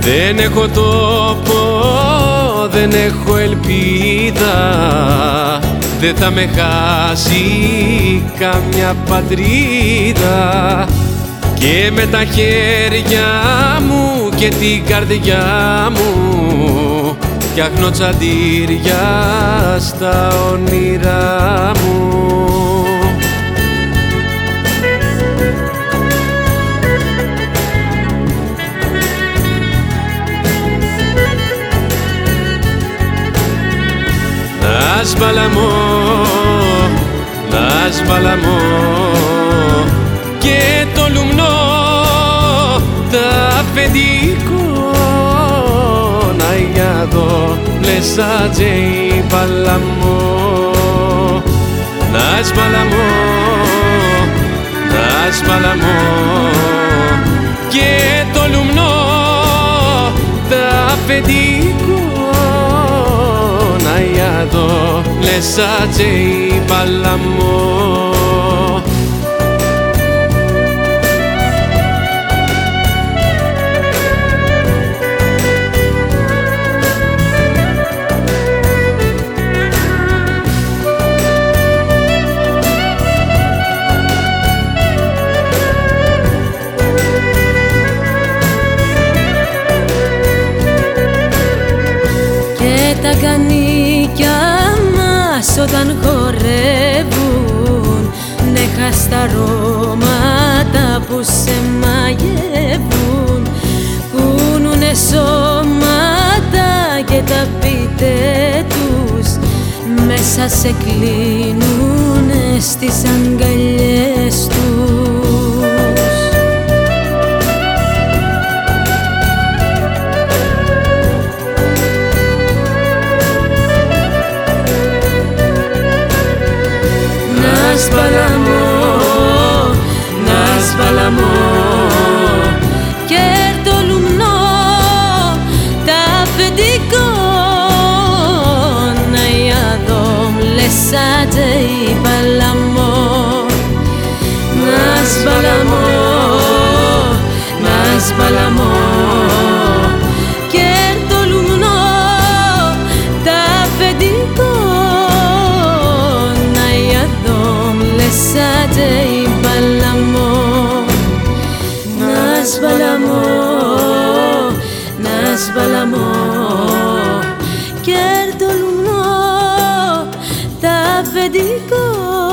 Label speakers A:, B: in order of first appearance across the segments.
A: Δεν έχω τόπο, δεν έχω ελπίδα, δεν θα με χάσει καμιά πατρίδα. Και με τα χέρια μου και την καρδιά μου φτιάχνω τσαντήρια στα όνειρά μου. Να σβαλαμώ, να σβαλαμώ και το λουμνό τα αφεντικό να για δω πλέσα τζέι παλαμό. Να σβαλαμώ, να σβαλαμώ και το λουμνό τα αφεντικό να για δω πλέσα τζέι παλαμό.
B: Τα κανίκια μας όταν χορεύουν, νέχα στα αρώματα που σε μαγεύουν, κουνούνε σώματα και τα πίτε τους μέσα σε κλείνουνε στις αγκαλιές τους. Να σβαλαμώ, να σβαλαμώ και το λουμνό τα αφεντικό να για δω μλέσα τζέι παλαμό. Να σβαλαμώ, να σβαλαμώ και το λουμνό τα αφεντικό πλέσα τζέι παλαμό. Να σβαλαμώ, να σβαλαμώ και το λουμνό τα αφεντικό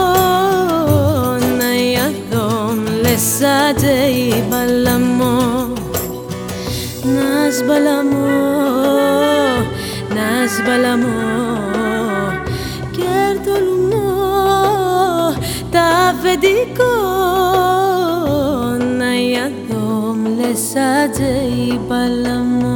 B: να για δω πλέσα τζέι παλαμό. Να σβαλαμώ, να σβαλαμώ και το λουμνό τα αφεντικό να για δω πλέσα τζέι παλαμό.